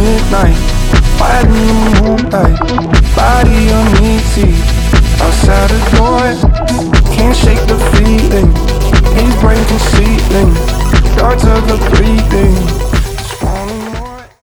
midnight, quiet in the moonlight, body on me, see. Outside the door, can't shake the feeling. He's breaking ceiling, darts of the